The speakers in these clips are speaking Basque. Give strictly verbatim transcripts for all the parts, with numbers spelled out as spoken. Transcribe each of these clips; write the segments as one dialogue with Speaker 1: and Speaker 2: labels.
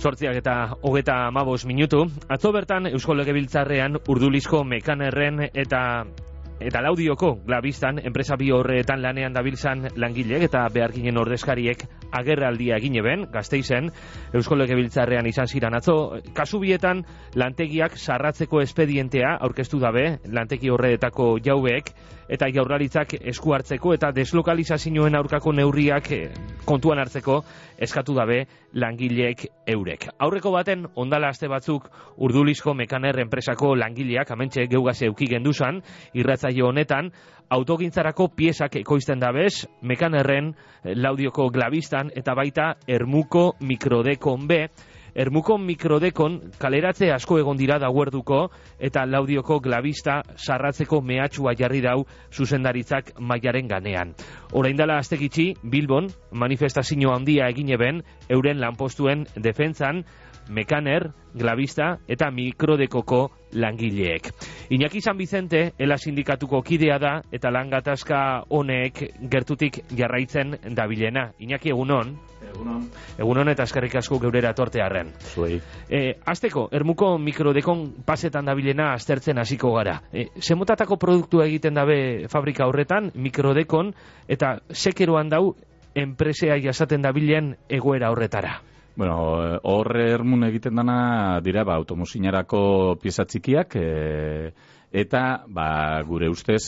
Speaker 1: Zortziak eta hogeta hamabost minutu. Atzo bertan Eusko Legebiltzarrean Urdulizko Mekanerren eta eta Laudioko Glabistan enpresa bi horretan lanean dabiltzan langileek eta beharginen ordezkariek agerraldia egin eben, Gasteizen, Eusko Legebiltzarrean izan ziran atzo. Kasu bietan lantegiak sarratzeko espedientea aurkeztu dabe, lantegi horretako jaubeek, eta Jaurlaritzak esku hartzeko eta deslokalizazioen aurkako neurriak kontuan hartzeko eskatu dabe langileek eurek. Aurreko baten, ondala aste batzuk Urdulizko Mekaner enpresako langileak, amentxe geugase euki genduzan, irratzaio honetan, autogintzarako piezak ekoizten dabez, Mekanerren, Laudioko Glabistan, eta baita Ermuko Mikrodekon B. Ermuko Mikrodekon kaleratze asko egon dira dauerduko eta Laudioko Glabista sarratzeko mehatxua jarri dau zuzendaritzak mailaren ganean. Orain dela aste gitxi, Bilbon manifestazio handia egin eben euren lanpostuen defentsan Mekaner, Glabista eta Mikrodekoko langileek. Iñaki San Vicente, ela sindikatuko kidea da eta lan gatazka honek gertutik jarraitzen dabilena. Iñaki, egunon?
Speaker 2: Egunon.
Speaker 1: Egunon eta eskerrik asko geurera tortearren.
Speaker 2: Zuei.
Speaker 1: E, azteko, Ermuko Mikrodekon pasetan dabilena aztertzen hasiko gara. E, Zemotatako produktua egiten dabe fabrika horretan, Mikrodekon, eta sekeroan dau enpresea jasaten dabilen egoera horretara.
Speaker 2: Bueno, hor ermun egiten dana dira ba, automozinarako pieza txikiak, e, eta ba, gure ustez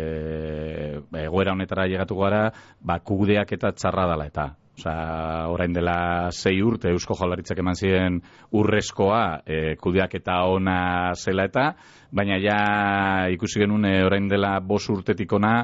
Speaker 2: e, egoera honetara llegatu gara ba, kudeak eta txarra dela eta. Osea, orain dela sei urte Eusko Jaurlaritzak eman ziren urrezkoa e, kudeak eta ona zela eta, baina ja ikusi genuen e, orain dela bost urtetik ona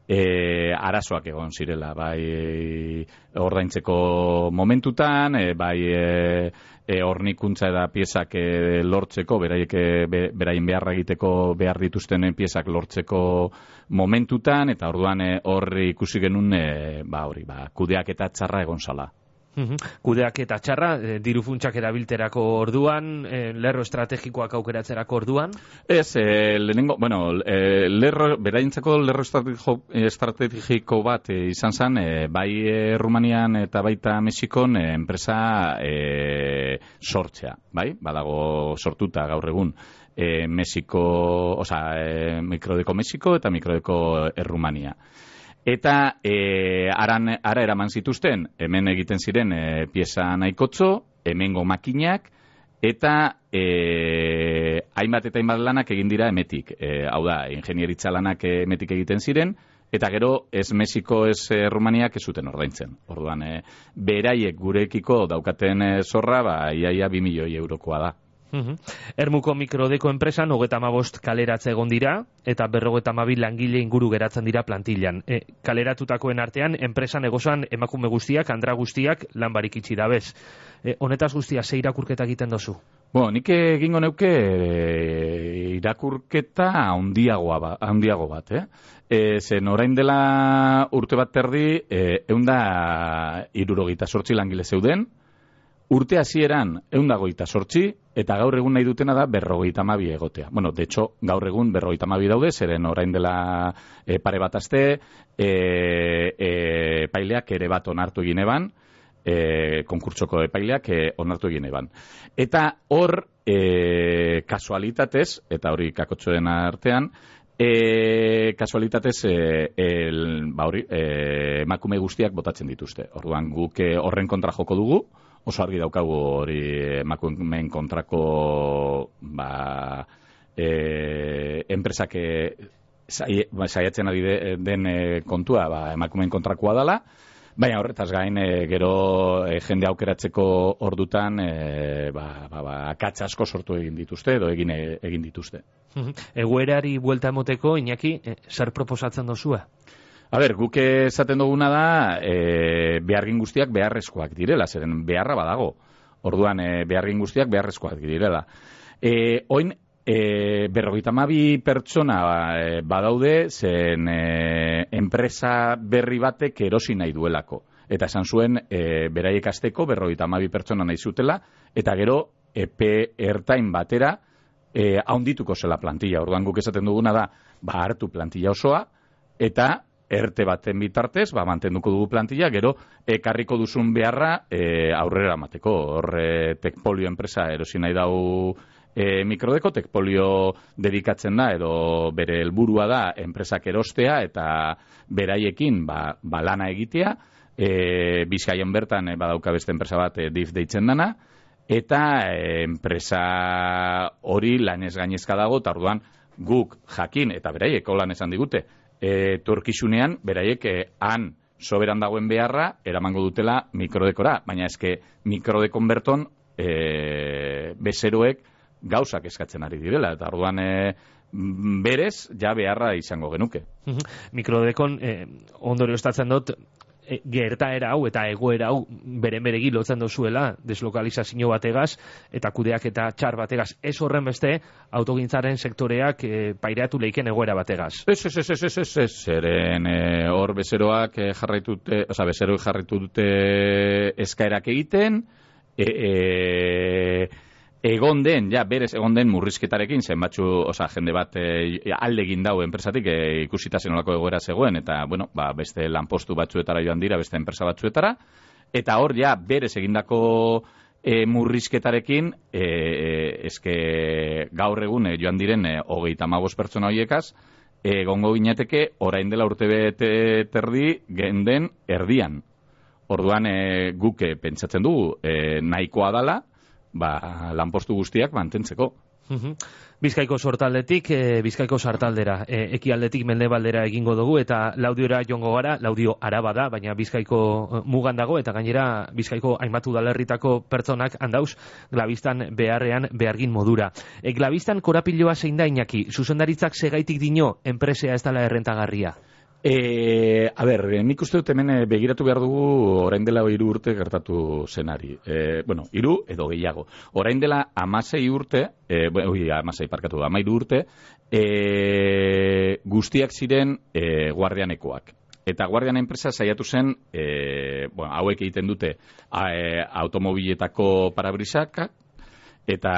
Speaker 2: E, arazoak egon zirela, bai e, ordaintzeko momentutan, e, bai e, e, hornikuntza eta piezak e, lortzeko, beraiek e, be, beraien beharra egiteko behar dituzten piezak lortzeko momentutan, eta orduan e, hor ikusi genuen e, ba, hori, ba, kudeak eta txarra egon zala.
Speaker 1: Kudeak eta txarra, e, diru funtsak erabilterako orduan, e, lerro estrategikoak aukeratzerako orduan?
Speaker 2: Ez, e, lehenengo, bueno, e, lerro, beraintzako lerro estrategiko, estrategiko bat e, izan zen, e, bai e, Rumanian eta baita Mexikon e, enpresa e, sortzea, bai? Badago sortuta gaur egun. E, Mexiko, oza, e, Mikrodeko Mexiko eta Mikrodeko Errumania. Eta e, aran, ara eraman zituzten, hemen egiten ziren e, pieza nahikotzo, hemengo makinak, eta e, hainbat eta hainbat lanak egin dira emetik. E, hau da, ingenieritza lanak emetik egiten ziren, eta gero ez Mexiko ez e, Rumaniak ez zuten ordaintzen. Orduan, e, beraiek gurekiko daukaten e, zorra, ba, iaia bi milioi eurokoa da.
Speaker 1: Uhum. Ermuko Mikrodeko enpresan hogeta hamabost kaleratze egon dira eta berrogeta hamabi langile inguru geratzen dira plantillan. E, kaleratutakoen artean enpresan egozan emakume guztiak, andra guztiak lan barik itxi dabez. E, honetaz guztia ze irakurketa egiten dozu?
Speaker 2: Bueno, nik egingo neuke e, irakurketa handiagoa ba, handiago bat, eh? E, zen orain dela urte bat terdi, e, eunda hirurogeita zortzi langile zeuden, urte hasieran ehun eta hogeita zortzi, eta gaur egun nahi dutena da berrogeita hamabi egotea. Bueno, de hecho, gaur egun berrogeita hamabi daude, zeren orain dela e, pare bat aste, e, e, epaileak ere bat onartu egin eban, e, konkurtsoko epaileak e, onartu egin eban. Eta hor, e, kasualitatez, eta hori kakotxoen artean, E, kasualitatez e, el, ba hori, e, emakume guztiak botatzen dituzte. Orduan guk e, horren kontra joko dugu, oso argi daukagu hori emakumeen kontrako ba, e, enpresak e, saiatzen ari de, den e, kontua ba, emakumeen kontrakoa dela, baina horretaz gain e, gero e, jende aukeratzeko ordutan e, ba, ba, ba, akatsa asko sortu egin dituzte edo egin, egin dituzte.
Speaker 1: Egoerari buelta emoteko, Iñaki, e, zer proposatzen dozua?
Speaker 2: A ber, guk esaten duguna da e, behargin guztiak beharrezkoak direla, zeren beharra badago. Orduan e, behargin guztiak beharrezkoak direla. E, oin, e, berrogeita hamabi pertsona e, badaude, zen e, enpresa berri batek erosi nahi duelako. Eta esan zuen, e, beraiek azteko berrogeita hamabi pertsona nahi zutela, eta gero epe ertain batera e, haundituko zela plantilla. Orduan guk esaten duguna da, ba hartu plantilla osoa, eta erte baten bitartez, ba, mantenduko dugu plantilla, gero, ekarriko duzun beharra e, aurrera emateko. Hor, e, Tekpolio enpresa erosi nahi dau e, Mikrodeko, Tekpolio dedikatzen da, edo bere helburua da, enpresak erostea, eta beraiekin, ba, ba lana egitea, e, Bizkaian bertan, e, badauka beste enpresa bat, e, D I F deitzen dana, eta e, enpresa hori lanez gainezka dago, eta orduan, guk jakin, eta beraiek holan esan digute, e, torkizunean, beraiek e, han soberan dagoen beharra, eramango dutela Mikrodekora, baina eske Mikrodekon berton e, bezeroek gauzak eskatzen ari direla, eta orduan e, berez, ja beharra izango genuke.
Speaker 1: Mikrodekon, eh, ondorio estatzen dut, e, gertaera hau eta egoera hau beren beregi lotzen dozuela deslokalizazio bategaz eta kudeak eta txar bategaz. Ez horren beste autogintzaren sektoreak e, paireatu leiken egoera bategaz.
Speaker 2: Ez, ez, ez, ez, ez, ez, ez, zeren e, hor bezeroak e, jarraitute, oza, bezeroak jarraitu dute eskaerak egiten, e, e, egon den, ja, berez egon den murrizketarekin, zenbatzu, oza, jende bat e, alde egin dau enpresatik e, ikusita zenolako egoera zegoen, eta, bueno, ba, beste lanpostu batzuetara joan dira, beste enpresa batzuetara, eta hor, ja, berez egindako e, murrizketarekin, e, eske gaur egun e, joan diren e, hogeita hamabost pertsona horiekaz, egongo ginateke, orain dela urte bete terdi, genden erdian. Orduan, e, guke pentsatzen dugu, e, nahikoa dala, ba, lanpostu guztiak mantentzeko.
Speaker 1: Bizkaiko sortaldetik, e, Bizkaiko sartaldera, e, ekialdetik mendebaldera egingo dugu, eta Laudiora joango gara, Laudio Araba da, baina Bizkaiko mugan dago, eta gainera Bizkaiko hainbat udalerritako pertsonak handauz, Glabistan beharrean behargin modura. E, Glabistan korapiloa zein da, Iñaki, zuzendaritzak segaitik dino, enpresea ez dela errentagarria?
Speaker 2: E, a ber, nik uste dut hemen begiratu behar dugu orain dela hiru urte gertatu zenari. E, bueno, hiru edo gehiago. Orain dela hamasei urte, e, oi, hamasei parkatu, hamairu urte, e, guztiak ziren e, guardianekoak. Eta guardian enpresa saiatu zen, e, bueno, hauek egiten dute a, e, automobiletako parabrisakak, eta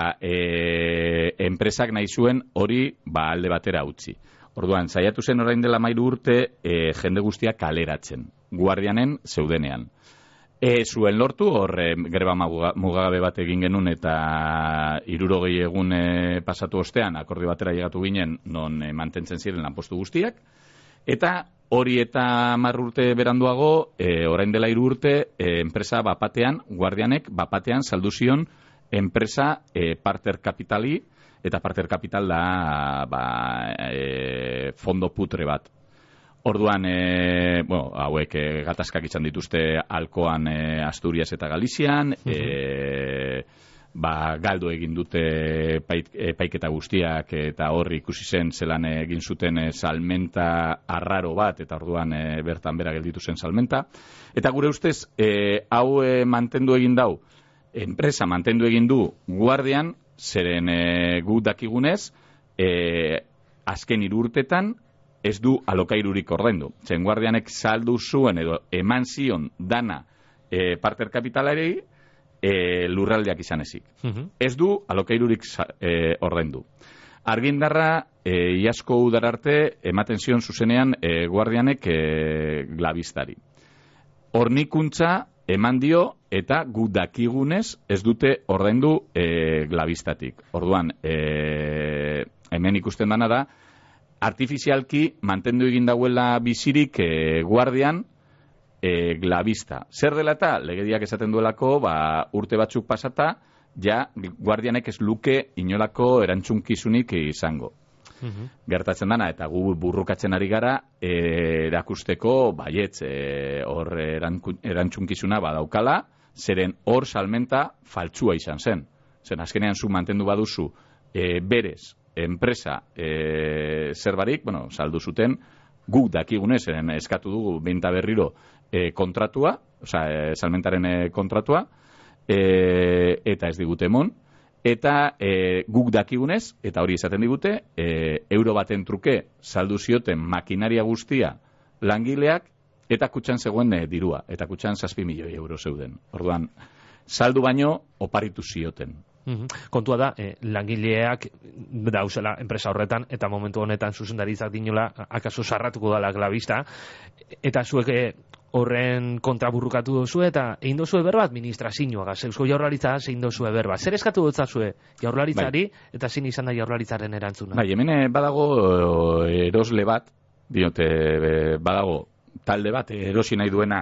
Speaker 2: e, enpresak nahi zuen hori ba, alde batera utzi. Orduan, saiatu zen orain dela hamairu urte e, jende guztiak kaleratzen, guardianen zeudenean. E, zuen lortu, hor e, greba mugagabe bat egin genuen eta hirurogei egun e, pasatu ostean, akordio batera llegatu ginen, non e, mantentzen ziren lanpostu guztiak. Eta hori eta hamar urte beranduago, e, orain dela hiru urte, e, enpresa bapatean, guardianek bapatean saldu zion enpresa e, Parter Kapitali, eta Parter Capital da ba, e, fondo putre bat. Orduan, e, bueno, hauek e, gatazkak izan dituzte Alkoan, e, Asturias eta Galizian, uh-huh. e, ba, galdu egin dute paik, e, paiketa guztiak, eta horri ikusi zen zelan egin zuten e, salmenta arraro bat, eta orduan e, bertan bera gelditu zen salmenta. Eta gure ustez, e, hau e, mantendu egin dau, enpresa mantendu egin du guardian, zeren e, gu dakigunez, e, azken hiru urtetan ez du alokairurik ordaindu. Zen guardianek saldu zuen edo eman zion dana e, Parter Kapitalari e, lurraldeak izan ezik. Uh-huh. Ez du alokairurik e, ordaindu. Argindarra, e, iasko udararte, ematen zion zuzenean e, guardianek e, Glabistari. Hornikuntza eman dio eta gu dakigunez ez dute ordaindu e, Glabistatik. Orduan, e, hemen ikusten dana da, artifizialki mantendu egin dauela bizirik e, guardian e, Glabista. Zer dela eta, legediak esaten duelako, ba, urte batzuk pasata, ja guardianek ez luke inolako erantzunkizunik izango. Uhum. Gertatzen dana, eta gu burrukatzen ari gara e, erakusteko baietz e, hor erantzunkizuna badaukala, zeren hor salmenta faltsua izan zen. Zen azkenean zu mantendu baduzu e, berez, enpresa e, zerbarik, bueno, saldu zuten, guk dakigunez, zeren eskatu dugu benta berriro e, kontratua, oza, e, salmentaren e, kontratua, e, eta ez digute emon, eta e, guk dakigunez, eta hori esaten digute, e, euro baten truke saldu zioten makinaria guztia langileak, eta kutxan zegoen e, dirua, eta kutxan zazpi milioi euro zeuden. Orduan, saldu baino oparitu zioten.
Speaker 1: Kontua da, eh, langileak dauzela enpresa horretan, eta momentu honetan zuzendaritzak dinola, akaso sarratuko dala glabista, eta zuek eh, horren kontra burrukatu duzu, eta egin dozue berba administrazioa, Eusko Jaurlaritza zein dozue berba. Zer eskatu dutzazue Jaurlaritzari, bai, eta zin izan da Jaurlaritzaren erantzuna? Bai,
Speaker 2: hemen badago erosle bat, diote, badago talde bat erosi nahi duena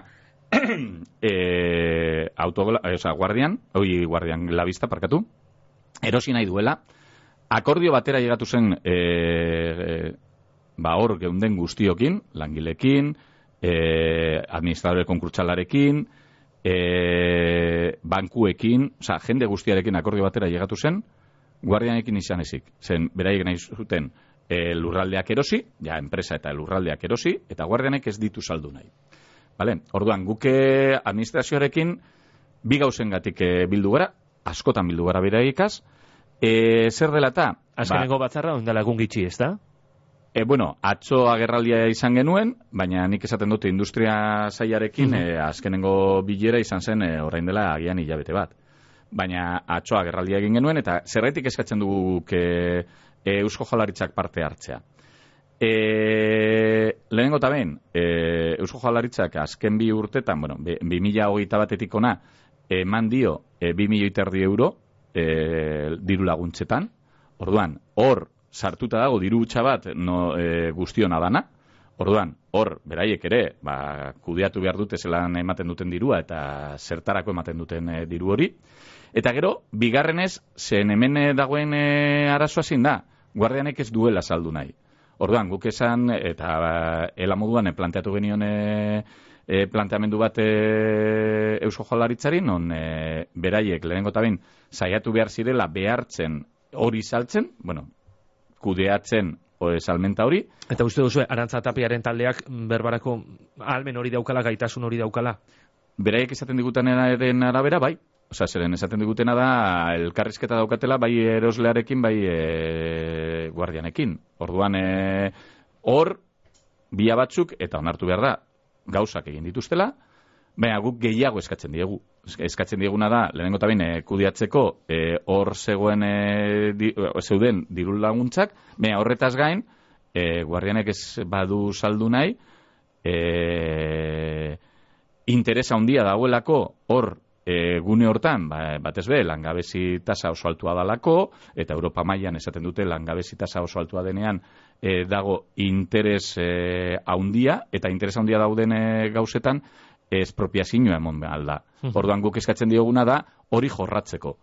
Speaker 2: e, autogola, o sea, guardian, oi, guardian labista, parkatu, erosi nahi duela, akordio batera llegatu zen e, e, ba hor geunden guztiokin, langilekin, e, administradore konkurtsalarekin, e, bankuekin, o sea, jende guztiarekin akordio batera llegatu zen, guardianekin izan ezik, zen beraiek nahi zuten e, lurraldeak erosi, ja, enpresa eta lurraldeak erosi, eta guardianek ez ditu saldu nahi. Vale? Orduan, guke administrazioarekin bi gauzengatik e, bildu gara, askotan bildu gara beraikaz, e, zer dela eta?
Speaker 1: Azkeneko ba, batzarra, ondala egun gitxi, ez da?
Speaker 2: E, bueno, atzo agerraldia izan genuen, baina nik esaten dute industria sailarekin, uh -huh. e, azkenengo bilera izan zen e, orain dela agian hilabete bat. Baina atzo agerraldia egin genuen, eta zerraitik eskatzen dugu e, e, Eusko Jaurlaritzak parte hartzea. E, lehenengo eta behin, e, Eusko Jaurlaritzak azken bi urtetan, bueno, bi mila hogeita batetik ona, eman dio e, bi milioi terdi euro e, diru laguntzetan. Orduan, hor sartuta dago diru hutsa bat no, e, guztiona dana. Orduan, hor, beraiek ere, ba, kudeatu behar dute zelan ematen duten dirua eta zertarako ematen duten e, diru hori. Eta gero, bigarrenez, zen hemen dagoen e, arazoa zin da, guardianek ez duela saldu nahi. Orduan, guk esan, eta ba, ela moduan e, planteatu genion e, e, planteamendu bat e, Eusko Jaurlaritzari, non e, beraiek lehenengo eta behin saiatu behar zirela behartzen hori saltzen, bueno, kudeatzen o, salmenta hori.
Speaker 1: Eta uste duzu, Arantza Tapiaren taldeak berbarako ahalmen hori daukala, gaitasun hori daukala?
Speaker 2: Beraiek esaten digutenaren arabera, bai. Osa, zeren esaten digutena da, elkarrizketa daukatela, bai eroslearekin, bai e, guardianekin. Orduan, e, hor, bia batzuk, eta onartu behar da, gauzak egin dituztela, baina guk gehiago eskatzen diegu. Eskatzen dieguna da, lehenengo eta behin, e, kudiatzeko, e, hor zegoen, e, di, zeuden diru laguntzak, baina horretaz gain, e, guardianek ez badu saldu nahi, e, interesa handia dagoelako, hor, E, gune hortan, ba, batez be, langabezi tasa oso altua dalako, eta Europa mailan esaten dute langabezi tasa oso altua denean e, dago interes e, haundia, eta interes haundia dauden e, gauzetan espropiazioa emon behar da. Orduan guk eskatzen dioguna da hori jorratzeko.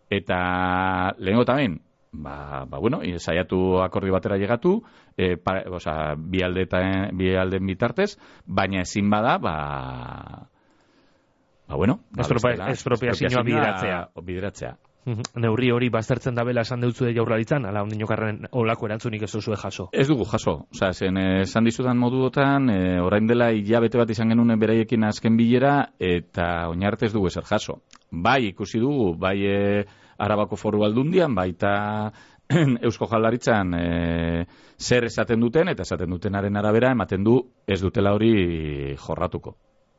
Speaker 2: Eta lehenengo tamen, ba, ba bueno, saiatu akordio batera llegatu, e, pa, oza, bi aldeetan, bi aldeen bitartez, baina ezin bada, ba... Ba, bueno,
Speaker 1: espropiazioa bideratzea.
Speaker 2: bideratzea.
Speaker 1: Neurri hori baztertzen dabela esan deutzu Jaurlaritzan, ala ondinokarren olako erantzunik ez duzue jaso?
Speaker 2: Ez dugu jaso. Osa, zen esan dizudan moduotan, e, orain dela hilabete bat izan genuen beraiekin azken bilera, eta oinarte ez dugu ezer jaso. Bai, ikusi dugu, bai e, Arabako Foru Aldundian, baita Eusko Jaurlaritzan e, zer esaten duten, eta esaten dutenaren arabera, ematen du ez dutela hori jorratuko.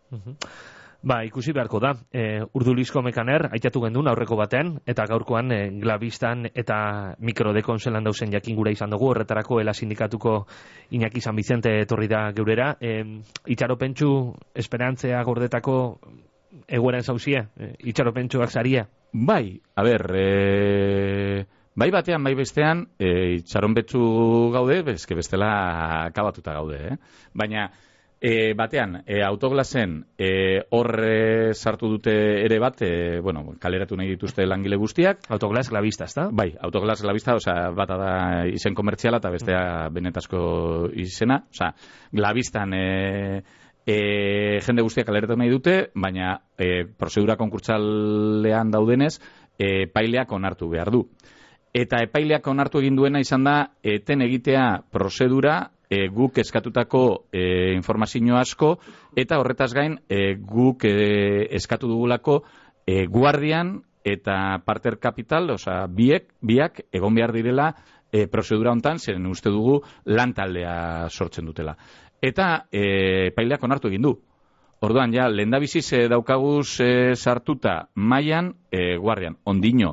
Speaker 1: Ba, ikusi beharko da, e, Urdulizko Mekaner, aitatu gendun aurreko batean, eta gaurkoan e, glabistan eta mikrodekon zelan dauzen jakin gura izan dugu, horretarako ela sindikatuko Iñaki San Vicente etorri da geurera. E, itxaropentsu, esperantzea gordetako egoeran zauzie, e, itxaropentsuak zaria?
Speaker 2: Bai, a ber, e, bai batean, bai bestean, e, itxaropentsu gaude, bezke bestela akabatuta gaude, eh? Baina, E, batean, e, autoglasen e, hor e, sartu dute ere bat, e, bueno, kaleratu nahi dituzte langile guztiak.
Speaker 1: Autoglas glabista, ezta?
Speaker 2: Bai, autoglas glabista, osea, bata da izen komertziala eta bestea mm. benetazko izena. Osea, glabistan e, e, jende guztiak kaleratu nahi dute, baina e, prozedura konkurtsalean daudenez, e, epaileak onartu behar du. Eta epaileak onartu egin duena izan da, eten egitea prozedura, E, guk eskatutako e, informazio asko, eta horretaz gain e, guk e, eskatu dugulako e, guardian eta partner capital, osea, biek, biak egon behar direla e, prozedura hontan, zen uste dugu lan taldea sortzen dutela. Eta e, epaileak onartu egin du. Orduan, ja, lehendabiziz e, daukaguz e, sartuta mailan e, guardian, ondino,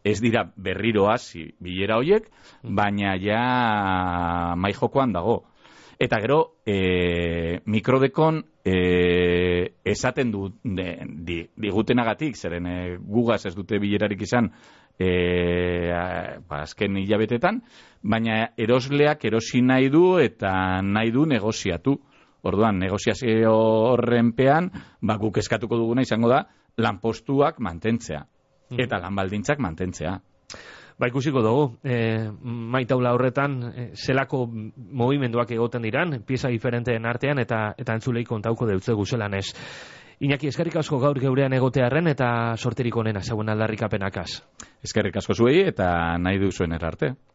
Speaker 2: ez dira berriro hasi bilera hoiek, baina ja mai jokoan dago. Eta gero, e, mikrodekon e, esaten du de, di, digutenagatik, zeren e, gugaz ez dute bilerarik izan e, ba, azken hilabetetan, baina erosleak erosi nahi du eta nahi du negoziatu. Orduan, negoziazio horrenpean, ba, guk eskatuko duguna izango da, lanpostuak mantentzea. Eta lanbaldintzak mantentzea.
Speaker 1: Ba, ikusiko dugu, e, maitaula horretan, e, zelako movimenduak egoten diran, pieza diferenteen artean, eta eta entzulei kontauko deutze guzelan ez. Iñaki, eskerrik asko gaur geurean egotearren, eta sorterik onena, zeuen aldarrikapenakaz.
Speaker 2: Eskerrik asko zuei, eta nahi duzuen erarte.